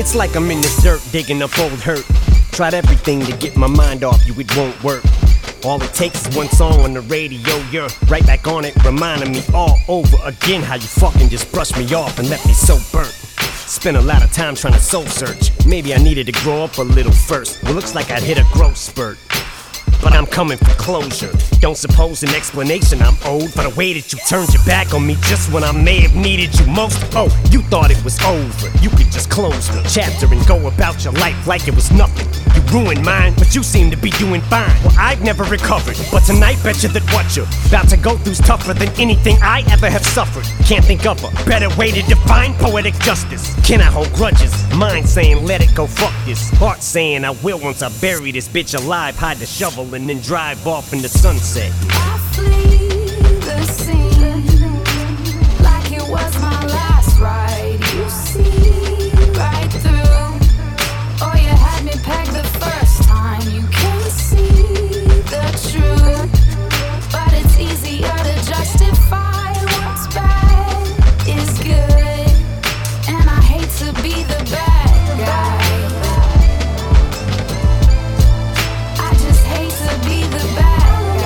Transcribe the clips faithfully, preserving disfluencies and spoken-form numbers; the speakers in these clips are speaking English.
It's like I'm in the dirt digging up old hurt. Tried everything to get my mind off you, it won't work. All it takes is one song on the radio, you're right back on it, reminding me all over again how you fucking just brushed me off and left me so burnt. Spent a lot of time trying to soul search. Maybe I needed to grow up a little first. Well, looks like I'd hit a growth spurt, but I'm coming for closure. Don't suppose an explanation I'm owed for the way that you turned your back on me just when I may have needed you most. Oh, you thought it was over, you could just close the chapter and go about your life like it was nothing. You ruined mine, but you seem to be doing fine. Well, I've never recovered, but tonight bet you that what you're about to go through's tougher than anything I ever have suffered. Can't think of a better way to define poetic justice. Can I hold grudges? Mind saying let it go, fuck this. Heart saying I will once I bury this bitch alive, hide the shovel and then drive off in the sunset. I flee the scene like it was my last ride. You see right through. Oh, you had me pegged the first time. You can see the truth, but it's easier to justify what's bad is good, and I hate to be the bad guy. I just hate to be the bad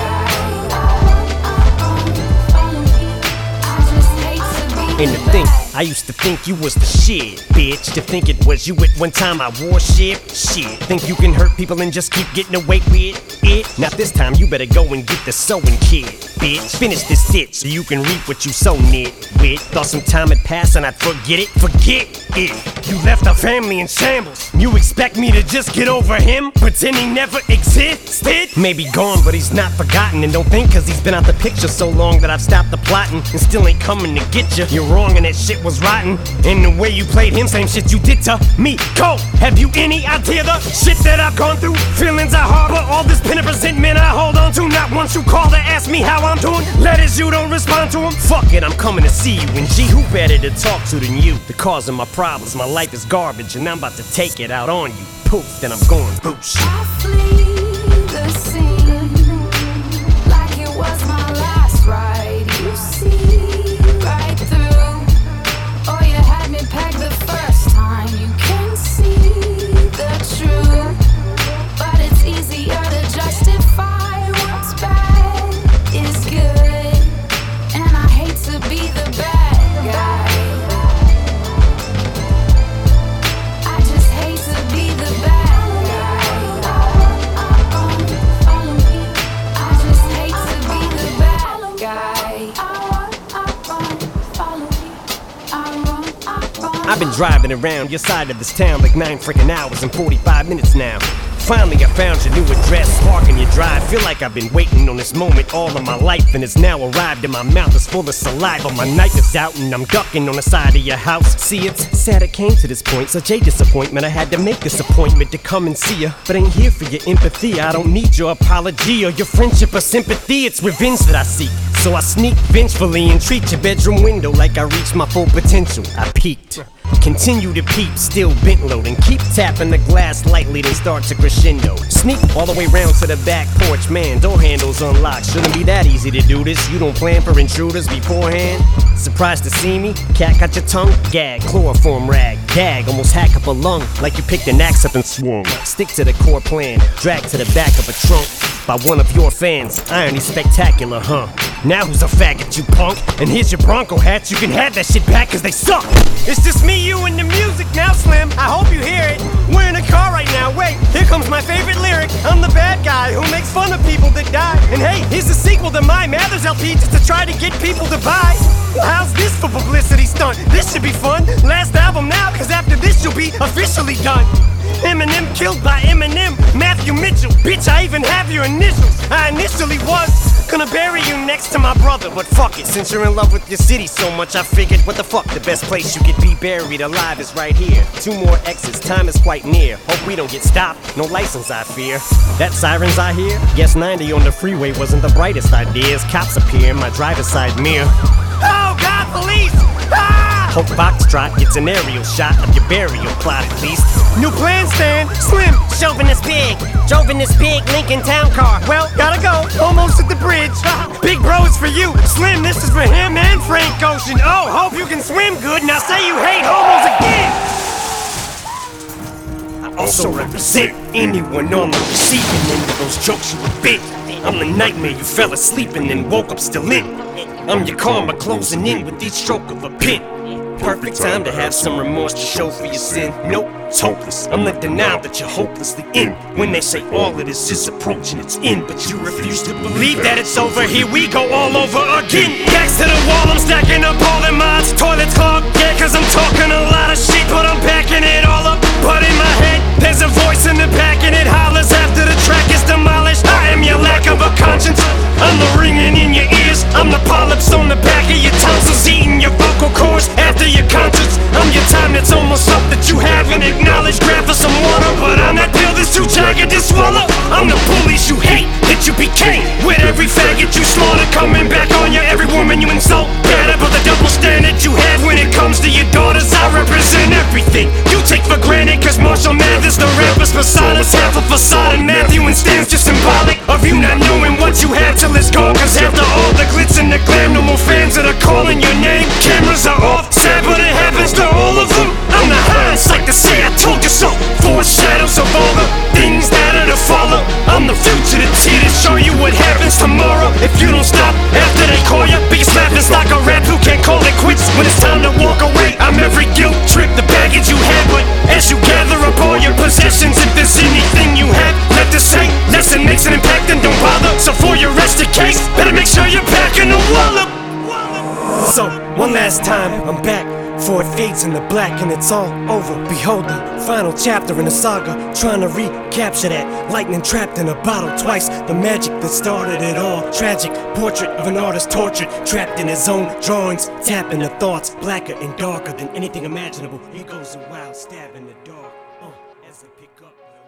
guy. I just hate to be And the to think, bad. I used to think you was the shit, bitch. To think it was you at one time I wore shit. Shit, think you can hurt people and just keep getting away with it? Not this time, you better go and get the sewing kit, bitch. Finish this shit so you can reap what you sow, nitwit. Thought some time had passed and I'd forget it, forget it. You left our family in shambles. You expect me to just get over him? Pretend he never existed? Maybe gone, but he's not forgotten. And don't think cause he's been out the picture so long that I've stopped the plotting and still ain't coming to get you. You're wrong and that shit was rotten. And the way you played him, same shit you did to me. Cole, have you any idea the shit that I've gone through? Feelings I harbor, all this pent up resentment I hold on to. Not once you call to ask me how I'm doing. Letters you don't respond to them. Fuck it, I'm coming to see you. And gee, who better to talk to than you? The cause of my problems, my life is garbage, and I'm about to take it out on you. Poof, then I'm going boosh. I flee the scene like it was my last ride. You see right through. Oh, you had me pegged the first time. You can see the truth, but it's easier to justify what's bad is good, and I hate to be the bad guy. I just hate to be the bad guy. Follow me. I just hate to be the bad guy. Follow me. I run, I run. I've been driving around your side of this town like nine freaking hours and forty-five minutes now. Finally I found your new address, parking your drive. Feel like I've been waiting on this moment all of my life, and it's now arrived and my mouth is full of saliva. My knife is out and I'm ducking on the side of your house. See, it's sad it came to this point, such a disappointment. I had to make this appointment to come and see ya, but ain't here for your empathy. I don't need your apology or your friendship or sympathy. It's revenge that I seek, so I sneak vengefully and treat your bedroom window like I reached my full potential. I peaked. Continue to peep, still bent low, and keep tapping the glass lightly, then start to crescendo. Sneak all the way round to the back porch, man, door handles unlocked. Shouldn't be that easy to do this, you don't plan for intruders beforehand. Surprised to see me? Cat got your tongue? Gag, chloroform rag, gag, almost hack up a lung, like you picked an axe up and swung. Stick to the core plan, drag to the back of a trunk by one of your fans. Irony spectacular, huh? Now who's a faggot, you punk? And here's your Bronco hats, you can have that shit back cause they suck. It's just me, you, and the music now, Slim. I hope you hear it. We're in a car right now, wait, here comes my favorite lyric. I'm the bad guy who makes fun of people that die. And hey, here's a sequel to my Mathers L P just to try to get people to buy. How's this for publicity stunt? This should be fun. Last album now, cause after this you'll be officially done. Eminem killed by Eminem, Matthew Mitchell. Bitch, I even have your initials. I initially was gonna bury you next to my brother, but fuck it, since you're in love with your city so much, I figured, what the fuck, the best place you could be buried alive is right here. Two more exits, time is quite near. Hope we don't get stopped, no license I fear. That sirens I hear? Guess ninety on the freeway wasn't the brightest idea as cops appear in my driver's side mirror. Oh God, police! Ah! Hope Foxtrot gets an aerial shot of your burial plot at least. New plan, Stan, Slim, chauvinist pig. Drove in this big Lincoln Town car. Well, gotta go, almost at the bridge. Big bro is for you, Slim, this is for him and Frank Ocean. Oh, hope you can swim good, now say you hate homos again. I also represent anyone on the receiving end of those jokes you would bit. I'm the nightmare you fell asleep and then woke up still in. I'm your karma closing in with each stroke of a pen. Perfect time to have some remorse to show for your sin. Nope, it's hopeless. I'm the denial that you're hopelessly in. When they say all of this is approaching its end, but you refuse to believe that it's over. Here we go all over again. Backs to the wall, I'm stacking up all the mods. Toilets clogged, yeah, cause I'm talking a lot of shit, but I'm backing it all up. But in my head, there's a voice in the back and it hollers after the track is demolished. I am your lack of a conscience. I'm the ringing in your ears. I'm the polyps on the back of your tonsils, eating your vocal cords after your conscience. I'm your time that's almost up that you haven't acknowledged. Grab for some water, but I'm that pill that's too jagged to swallow. I'm the police you hate, that you became with every faggot you slaughter coming back on you. Every woman you insult, bad about the double standard you have when it comes to your daughters. I represent everything you take for granted, cause Marshall Mathers, the rapper's facade, is half a facade, and Matthew and Stan's just symbolic of you not knowing what you have till it's gone. Cause after all the glitz and the glam, no more fans that are calling your name. Cameras are off, sad but it happens to all of them. I'm the hindsight to say I told you so. Foreshadows of all the things that are to follow. I'm the future that's here to show you what happens tomorrow if you don't stop after they call you. Biggest laughing stock a rap who can't call it quits when it's time to walk away. I'm every guilt trip, the baggage you had, but as you gather up all your possessions, if there's anything you have left to say, lesson makes an impact and don't bother. So for your rested case, better make sure you're packing a wallop. So, one last time, I'm back, for it fades in the black and it's all over. Behold the final chapter in the saga, trying to recapture that lightning trapped in a bottle twice. The magic that started it all. Tragic portrait of an artist tortured, trapped in his own drawings, tapping the thoughts, blacker and darker than anything imaginable. He goes a wild stab in the dark, uh, as I pick up.